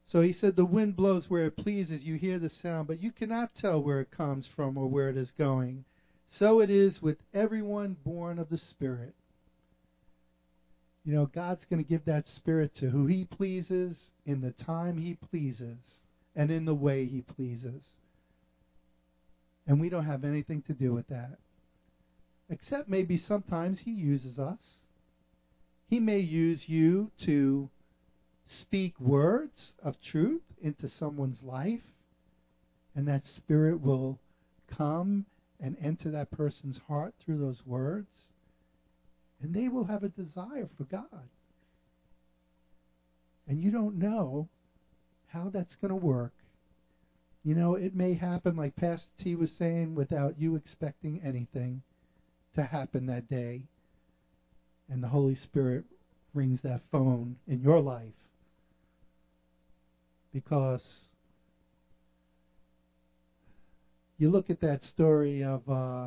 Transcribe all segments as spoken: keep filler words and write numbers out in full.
So he said, the wind blows where it pleases. You hear the sound, but you cannot tell where it comes from or where it is going. So it is with everyone born of the Spirit. You know, God's going to give that Spirit to who He pleases, in the time He pleases, and in the way He pleases. And we don't have anything to do with that. Except maybe sometimes He uses us. He may use you to speak words of truth into someone's life, and that Spirit will come and enter that person's heart through those words, and they will have a desire for God. And you don't know how that's going to work. You know, it may happen, like Pastor T was saying, without you expecting anything to happen that day. And the Holy Spirit rings that phone in your life. Because you look at that story of, uh,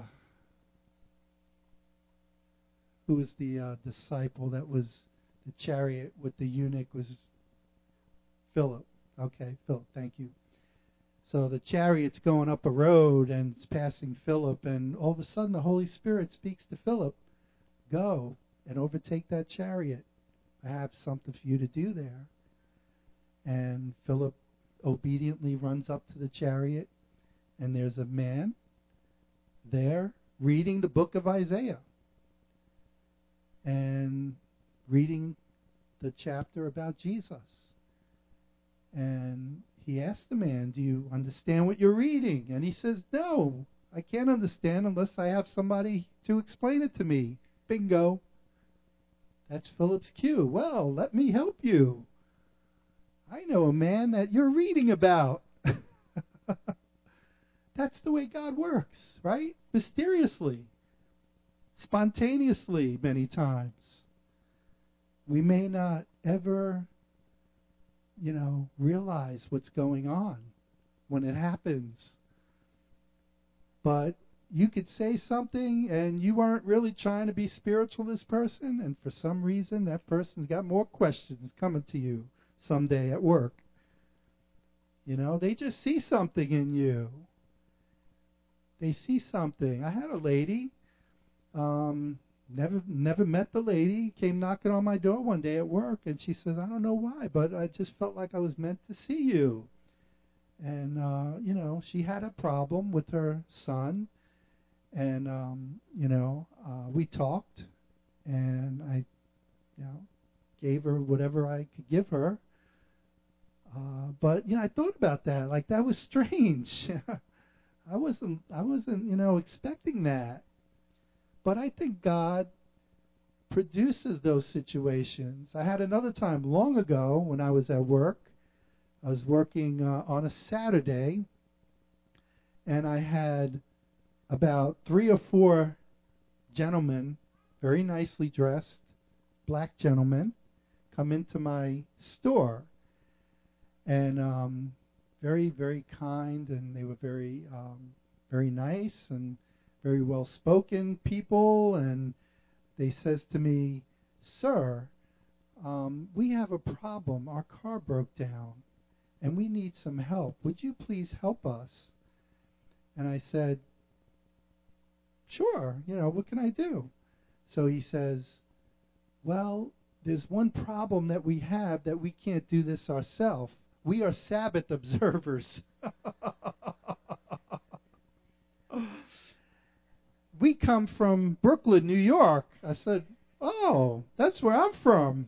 who was the uh, disciple that was the chariot with the eunuch was Philip. Okay, Philip, thank you. So the chariot's going up a road and it's passing Philip, and all of a sudden the Holy Spirit speaks to Philip, go and overtake that chariot. I have something for you to do there. And Philip obediently runs up to the chariot, and there's a man there reading the book of Isaiah and reading the chapter about Jesus. And he asked the man, do you understand what you're reading? And he says, no, I can't understand unless I have somebody to explain it to me. Bingo. That's Philip's cue. Well, let me help you. I know a man that you're reading about. That's the way God works, right? Mysteriously. Spontaneously, many times. We may not ever, you know, realize what's going on when it happens. But you could say something and you weren't really trying to be spiritual to this person, and for some reason that person's got more questions coming to you someday at work. You know, they just see something in you. They see something. I had a lady, um, never never met the lady, came knocking on my door one day at work, and she says, I don't know why, but I just felt like I was meant to see you. And, uh, you know, she had a problem with her son, and, um, you know, uh, we talked, and I, you know, gave her whatever I could give her. Uh, but, you know, I thought about that. Like, that was strange. I wasn't, I wasn't, you know, expecting that. But I think God produces those situations. I had another time long ago when I was at work. I was working uh, on a Saturday, and I had about three or four gentlemen, very nicely dressed, black gentlemen, come into my store. And um, very, very kind, and they were very, um, very nice and very well-spoken people. And they says to me, sir, um, we have a problem. Our car broke down, and we need some help. Would you please help us? And I said, sure, you know, what can I do? So he says, well, there's one problem that we have, that we can't do this ourselves. We are Sabbath observers. We come from Brooklyn, New York. I said, oh, that's where I'm from.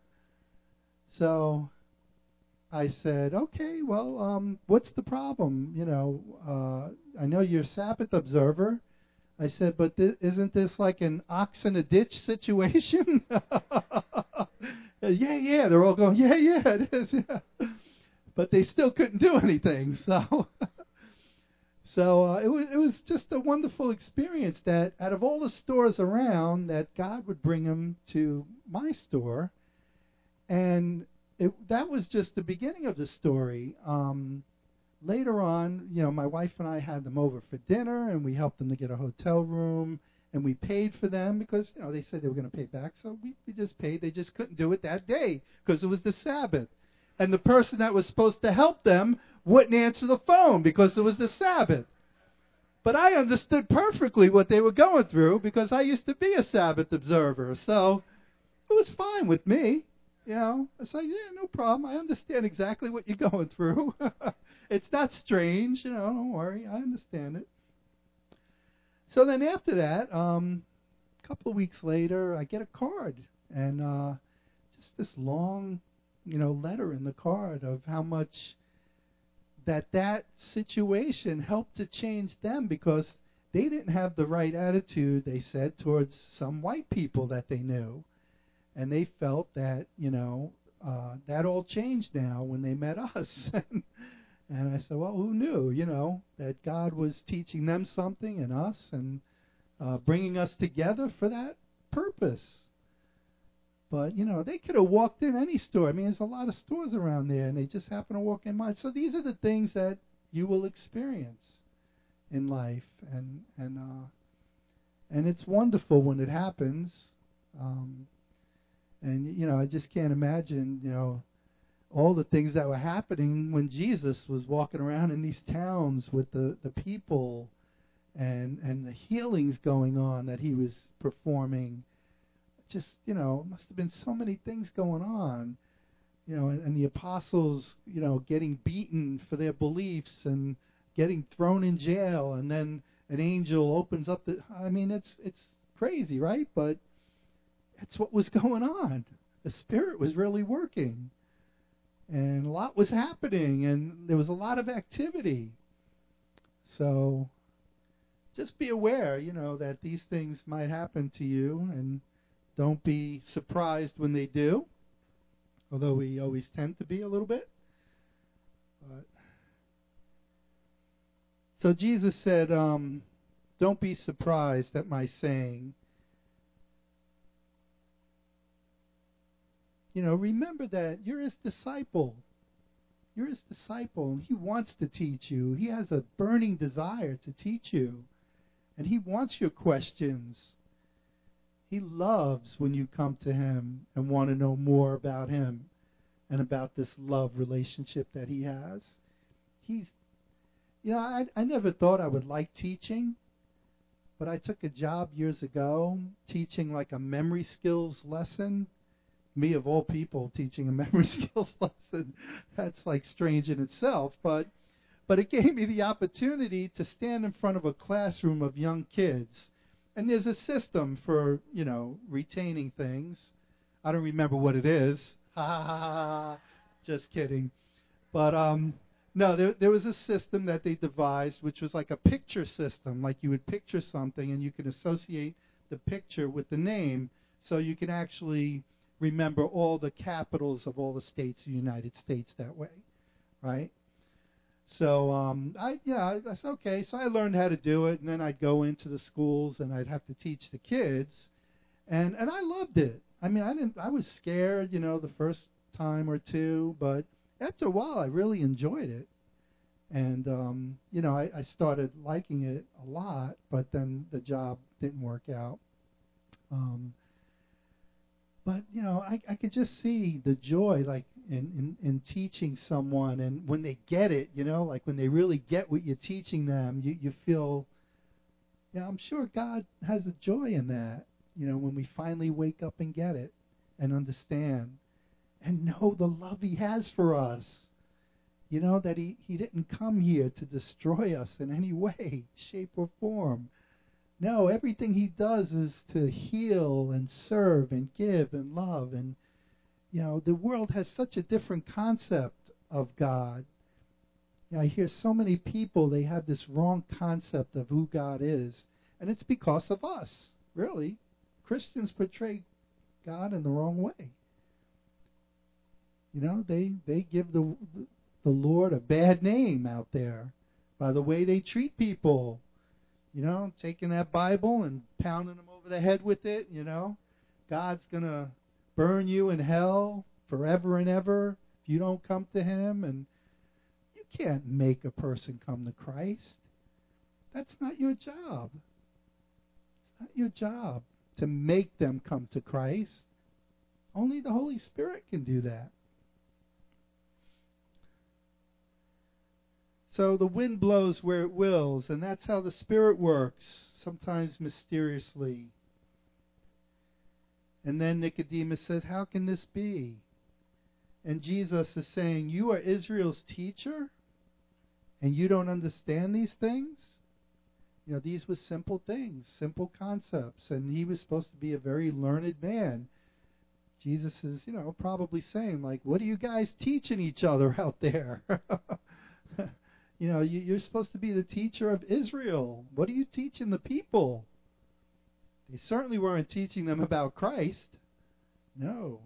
So I said, okay, well, um, what's the problem? You know, uh, I know you're a Sabbath observer. I said, but th- isn't this like an ox in a ditch situation? yeah, yeah. They're all going, yeah, yeah, it is. Yeah. But they still couldn't do anything. So, so uh, it was it was just a wonderful experience that out of all the stores around, that God would bring them to my store, and it, that was just the beginning of the story. Um, later on, you know, my wife and I had them over for dinner, and we helped them to get a hotel room, and we paid for them because, you know, they said they were going to pay back, so we, we just paid. They just couldn't do it that day because it was the Sabbath. And the person that was supposed to help them wouldn't answer the phone because it was the Sabbath. But I understood perfectly what they were going through because I used to be a Sabbath observer. So it was fine with me. You know, I said, yeah, no problem. I understand exactly what you're going through. It's not strange. You know, don't worry. I understand it. So then after that, um, a couple of weeks later, I get a card. And uh, just this long, you know, letter in the card of how much that that situation helped to change them because they didn't have the right attitude, they said, towards some white people that they knew. And they felt that, you know, uh, that all changed now when they met us. And I said, well, who knew, you know, that God was teaching them something and us and uh, bringing us together for that purpose. But, you know, they could have walked in any store. I mean, there's a lot of stores around there, and they just happen to walk in mine. So these are the things that you will experience in life. And and uh, and it's wonderful when it happens. Um, and, you know, I just can't imagine, you know, all the things that were happening when Jesus was walking around in these towns with the, the people and and the healings going on that he was performing. Just, you know, must have been so many things going on, you know, and, and the apostles, you know, getting beaten for their beliefs and getting thrown in jail, and then an angel opens up the, I mean, it's it's crazy, right? But that's what was going on. The Spirit was really working, and a lot was happening, and there was a lot of activity. So just be aware, you know, that these things might happen to you, and don't be surprised when they do, although we always tend to be a little bit. But so Jesus said, um, don't be surprised at my saying. You know, remember that you're his disciple. You're his disciple. He wants to teach you. He has a burning desire to teach you. And he wants your questions. He loves when you come to him and want to know more about him and about this love relationship that he has. He's, you know, I, I never thought I would like teaching, but I took a job years ago teaching like a memory skills lesson. Me, of all people, teaching a memory skills lesson. That's like strange in itself, but but it gave me the opportunity to stand in front of a classroom of young kids. And there's a system for, you know, retaining things. I don't remember what it is. Ha ha ha ha. Just kidding. But um, no, there there was a system that they devised, which was like a picture system. Like you would picture something, and you could associate the picture with the name, so you can actually remember all the capitals of all the states of the United States that way, right? So um, I, yeah, I said, okay. So I learned how to do it, and then I'd go into the schools and I'd have to teach the kids, and and I loved it. I mean, I didn't. I was scared, you know, the first time or two, but after a while, I really enjoyed it, and um, you know, I, I started liking it a lot. But then the job didn't work out. Um, But, you know, I, I could just see the joy, like, in, in, in teaching someone. And when they get it, you know, like when they really get what you're teaching them, you, you feel, yeah, I'm sure God has a joy in that, you know, when we finally wake up and get it and understand and know the love he has for us. You know, that he, he didn't come here to destroy us in any way, shape, or form. No, everything he does is to heal and serve and give and love. And, you know, the world has such a different concept of God. You know, I hear so many people, they have this wrong concept of who God is. And it's because of us, really. Christians portray God in the wrong way. You know, they, they give the, the Lord a bad name out there by the way they treat people. You know, taking that Bible and pounding them over the head with it, you know. God's going to burn you in hell forever and ever if you don't come to him. And you can't make a person come to Christ. That's not your job. It's not your job to make them come to Christ. Only the Holy Spirit can do that. So the wind blows where it wills, and that's how the Spirit works, sometimes mysteriously. And then Nicodemus says, how can this be? And Jesus is saying, you are Israel's teacher, and you don't understand these things? You know, these were simple things, simple concepts, and he was supposed to be a very learned man. Jesus is, you know, probably saying, like, what are you guys teaching each other out there? You know, you, you're supposed to be the teacher of Israel. What are you teaching the people? They certainly weren't teaching them about Christ. No.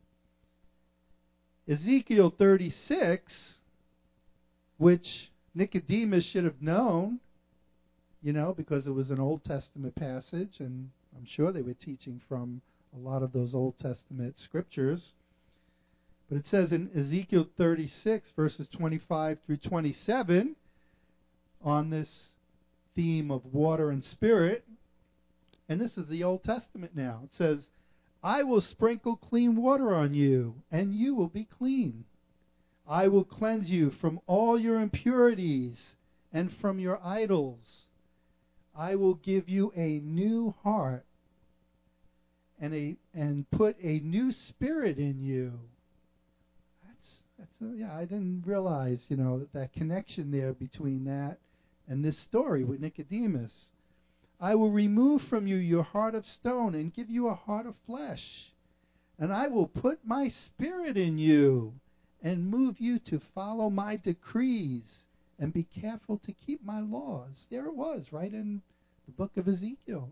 Ezekiel thirty-six, which Nicodemus should have known, you know, because it was an Old Testament passage, and I'm sure they were teaching from a lot of those Old Testament scriptures. But it says in Ezekiel thirty-six, verses twenty-five through twenty-seven, on this theme of water and spirit, and this is the Old Testament now. It says, I will sprinkle clean water on you, and you will be clean. I will cleanse you from all your impurities and from your idols. I will give you a new heart and a and put a new spirit in you. That's a, yeah, I didn't realize, you know, that, that connection there between that and this story with Nicodemus. I will remove from you your heart of stone and give you a heart of flesh. And I will put my spirit in you and move you to follow my decrees and be careful to keep my laws. There it was, right in the book of Ezekiel.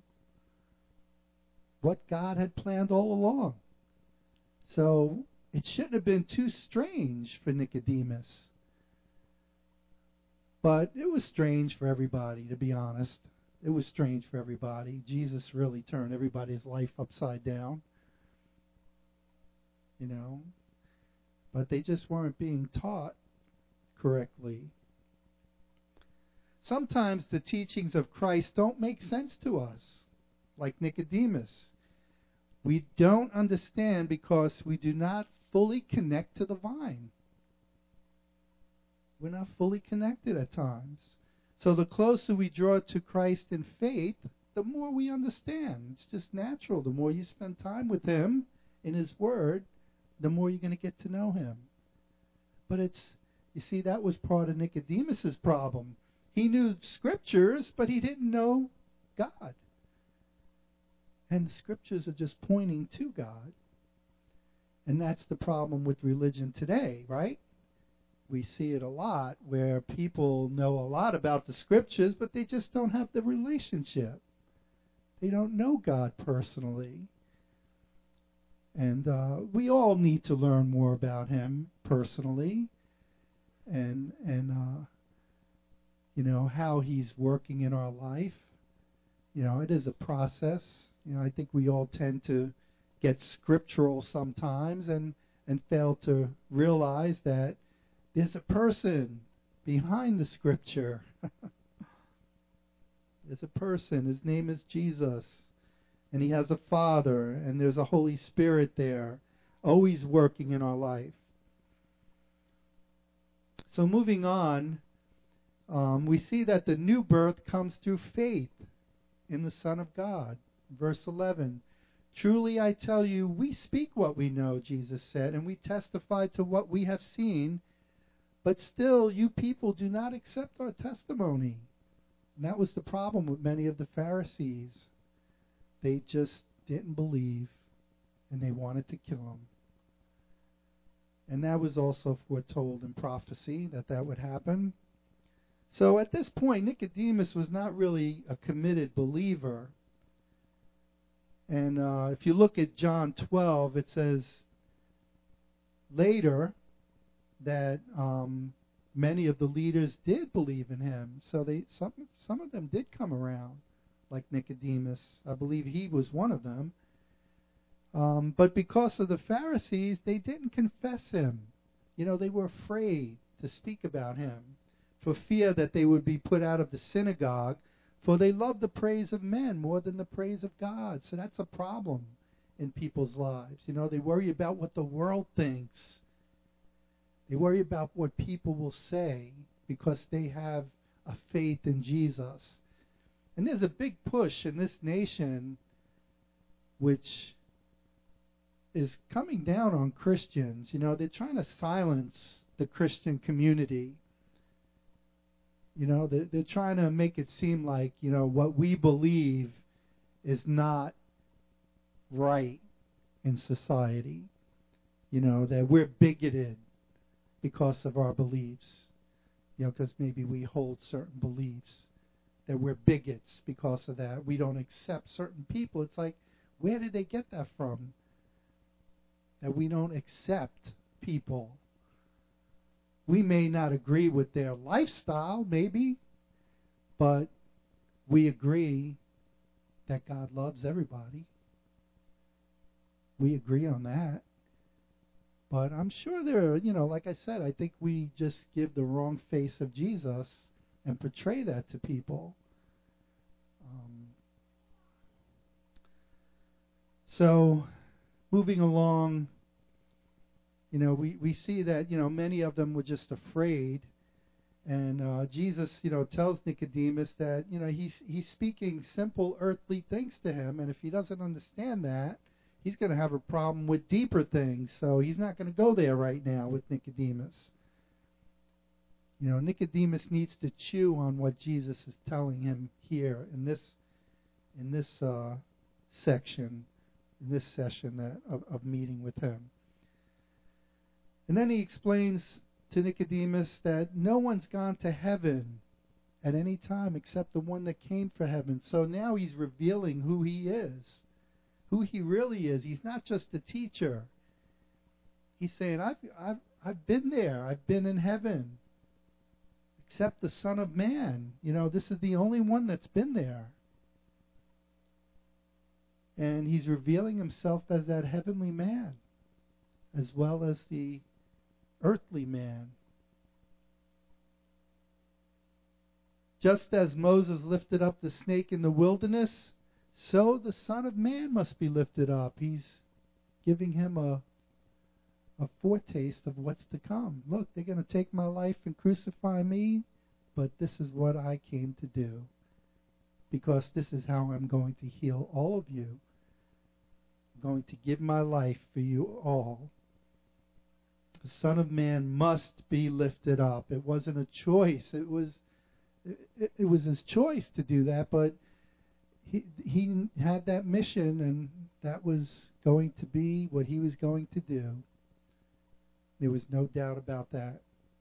What God had planned all along. So it shouldn't have been too strange for Nicodemus. But it was strange for everybody, to be honest. It was strange for everybody. Jesus really turned everybody's life upside down. You know. But they just weren't being taught correctly. Sometimes the teachings of Christ don't make sense to us, like Nicodemus. We don't understand because we do not fully connect to the vine. We're not fully connected at times. So the closer we draw to Christ in faith, the more we understand. It's just natural. The more you spend time with Him in His Word, the more you're going to get to know Him. But it's, you see, that was part of Nicodemus's problem. He knew Scriptures, but he didn't know God. And the Scriptures are just pointing to God. And that's the problem with religion today, right? We see it a lot where people know a lot about the Scriptures, but they just don't have the relationship. They don't know God personally. And uh, we all need to learn more about Him personally, and and uh, you know, how He's working in our life. You know, it is a process. You know, I think we all tend to get scriptural sometimes and and fail to realize that there's a person behind the Scripture. There's a person. His name is Jesus. And He has a Father. And there's a Holy Spirit there, always working in our life. So moving on, um, we see that the new birth comes through faith in the Son of God. Verse eleven. Truly I tell you, we speak what we know, Jesus said, and we testify to what we have seen, but still you people do not accept our testimony. And that was the problem with many of the Pharisees. They just didn't believe, and they wanted to kill Him. And that was also foretold in prophecy, that that would happen. So at this point, Nicodemus was not really a committed believer. And uh, if you look at John twelve, it says later that um, many of the leaders did believe in Him. So they some some of them did come around, like Nicodemus. I believe he was one of them. Um, but because of the Pharisees, they didn't confess Him. You know, they were afraid to speak about Him for fear that they would be put out of the synagogue. For they love the praise of men more than the praise of God. So that's a problem in people's lives. You know, they worry about what the world thinks. They worry about what people will say because they have a faith in Jesus. And there's a big push in this nation which is coming down on Christians. You know, they're trying to silence the Christian community. You know, they're, they're trying to make it seem like, you know, what we believe is not right in society. You know, that we're bigoted because of our beliefs. You know, because maybe we hold certain beliefs. That we're bigots because of that. We don't accept certain people. It's like, where did they get that from? That we don't accept people. We may not agree with their lifestyle, maybe, but we agree that God loves everybody. We agree on that. But I'm sure there are, you know, like I said, I think we just give the wrong face of Jesus and portray that to people. Um, so, moving along, you know, we, we see that, you know, many of them were just afraid. And uh, Jesus, you know, tells Nicodemus that, you know, he's, he's speaking simple earthly things to him. And if he doesn't understand that, he's going to have a problem with deeper things. So he's not going to go there right now with Nicodemus. You know, Nicodemus needs to chew on what Jesus is telling him here in this in this uh, section, in this session that, of, of meeting with him. And then he explains to Nicodemus that no one's gone to heaven at any time except the one that came for heaven. So now he's revealing who he is, who he really is. He's not just a teacher. He's saying, I've, I've, I've been there. I've been in heaven. Except the Son of Man. You know, this is the only one that's been there. And he's revealing himself as that heavenly man, as well as the earthly man. Just as Moses lifted up the snake in the wilderness, so the Son of Man must be lifted up. He's giving him a a foretaste of what's to come. Look, they're going to take my life and crucify me, but this is what I came to do, because this is how I'm going to heal all of you. I'm going to give my life for you all. The Son of Man must be lifted up. It wasn't a choice. It was it, it was his choice to do that, but he he had that mission, and that was going to be what he was going to do. There was no doubt about that.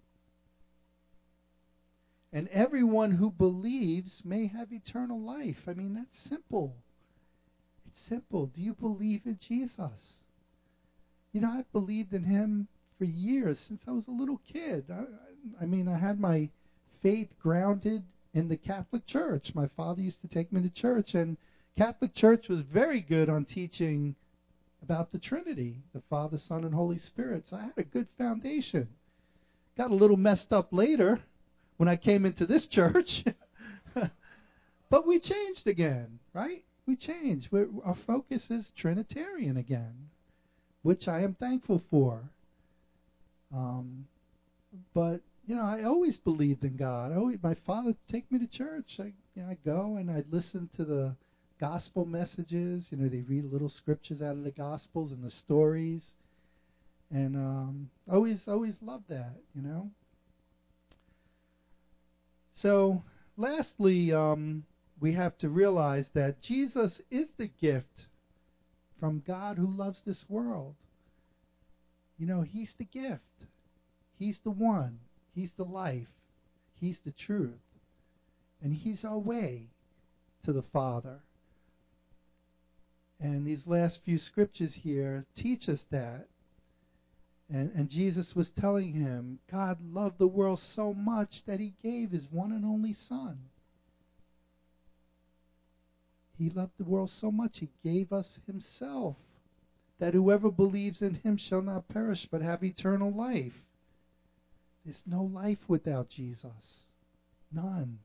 And everyone who believes may have eternal life. I mean, that's simple. It's simple. Do you believe in Jesus? You know, I've believed in him for years, since I was a little kid. I, I mean, I had my faith grounded in the Catholic Church. My father used to take me to church, and Catholic Church was very good on teaching about the Trinity, the Father, Son, and Holy Spirit. So I had a good foundation. Got a little messed up later when I came into this church. But we changed again, right? We changed. We're, our focus is Trinitarian again, which I am thankful for. Um, but, you know, I always believed in God. I always, my father would take me to church. I, you know, I'd go and I'd listen to the gospel messages. You know, they read little scriptures out of the gospels and the stories. And um, always, always loved that, you know. So, lastly, um, we have to realize that Jesus is the gift from God who loves this world. You know, he's the gift. He's the one. He's the life. He's the truth. And he's our way to the Father. And these last few scriptures here teach us that. And, and Jesus was telling him, God loved the world so much that he gave his one and only Son. He loved the world so much, he gave us himself, that whoever believes in him shall not perish but have eternal life. There's no life without Jesus. None.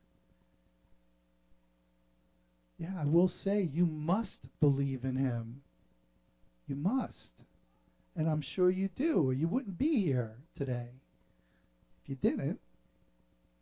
Yeah, I will say, you must believe in him. You must. And I'm sure you do, or you wouldn't be here today if you didn't.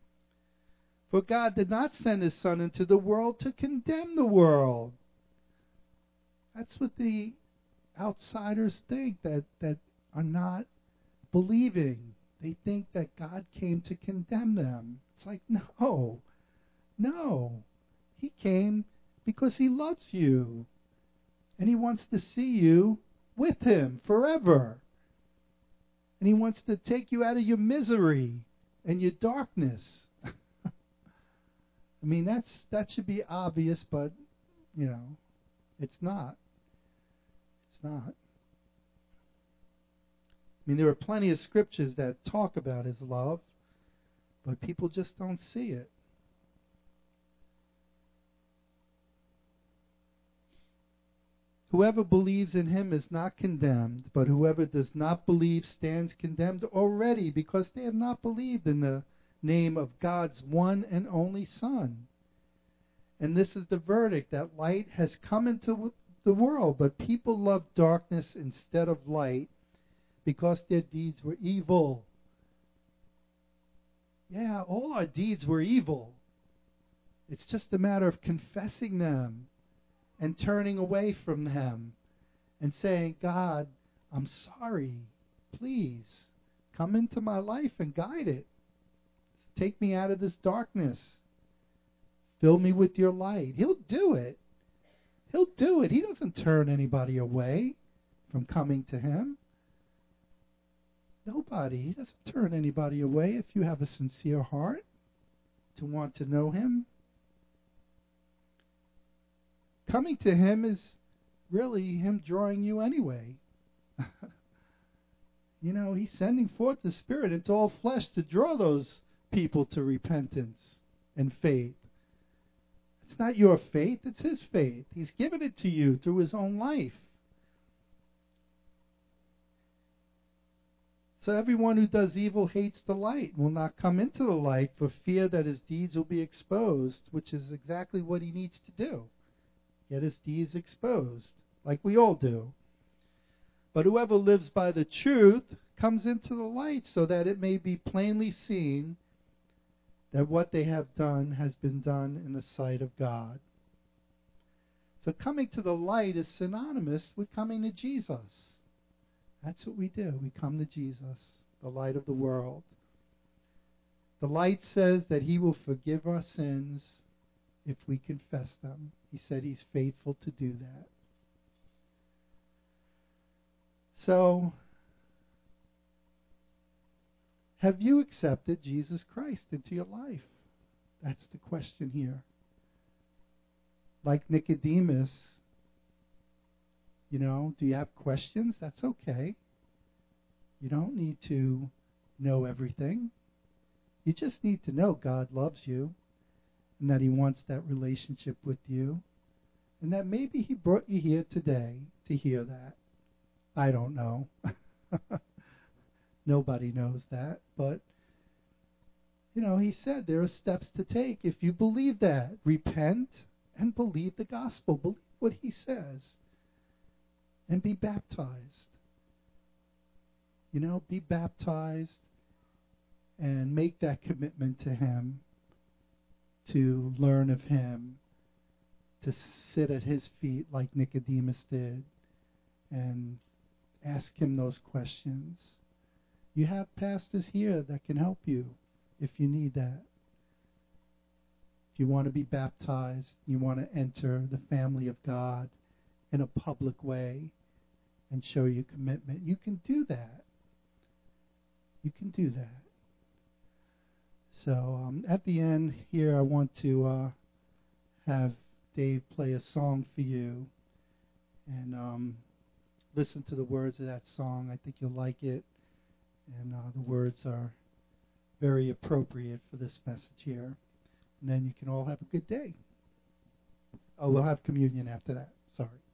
For God did not send his Son into the world to condemn the world. That's what the outsiders think, that, that are not believing. They think that God came to condemn them. It's like, no, no. He came because he loves you. And he wants to see you with him forever. And he wants to take you out of your misery and your darkness. I mean, that's that should be obvious, but, you know, it's not. It's not. I mean, there are plenty of scriptures that talk about his love, but people just don't see it. Whoever believes in him is not condemned, but whoever does not believe stands condemned already, because they have not believed in the name of God's one and only Son. And this is the verdict, that light has come into the world, but people love darkness instead of light, because their deeds were evil. Yeah, all our deeds were evil. It's just a matter of confessing them and turning away from them and saying, God, I'm sorry. Please come into my life and guide it. Take me out of this darkness. Fill me with your light. He'll do it. He'll do it. He doesn't turn anybody away from coming to him. Nobody. He doesn't turn anybody away if you have a sincere heart to want to know him. Coming to him is really him drawing you anyway. You know, he's sending forth the Spirit into all flesh to draw those people to repentance and faith. It's not your faith, it's his faith. He's given it to you through his own life. So everyone who does evil hates the light, will not come into the light for fear that his deeds will be exposed, which is exactly what he needs to do. Get his deeds exposed, like we all do. But whoever lives by the truth comes into the light, so that it may be plainly seen that what they have done has been done in the sight of God. So coming to the light is synonymous with coming to Jesus. That's what we do. We come to Jesus, the light of the world. The light says that he will forgive our sins if we confess them. He said he's faithful to do that. So, have you accepted Jesus Christ into your life? That's the question here. Like Nicodemus, you know, do you have questions? That's okay. You don't need to know everything. You just need to know God loves you and that he wants that relationship with you, and that maybe he brought you here today to hear that. I don't know. Nobody knows that, but you know, he said there are steps to take if you believe that. Repent and believe the gospel. Believe what he says. And be baptized. You know, be baptized and make that commitment to him, to learn of him, to sit at his feet like Nicodemus did and ask him those questions. You have pastors here that can help you if you need that. If you want to be baptized, you want to enter the family of God in a public way and show your commitment, you can do that. You can do that. So um, at the end here, I want to uh, have Dave play a song for you, and um, listen to the words of that song. I think you'll like it, and uh, the words are very appropriate for this message here. And then you can all have a good day. Oh, we'll have communion after that. Sorry.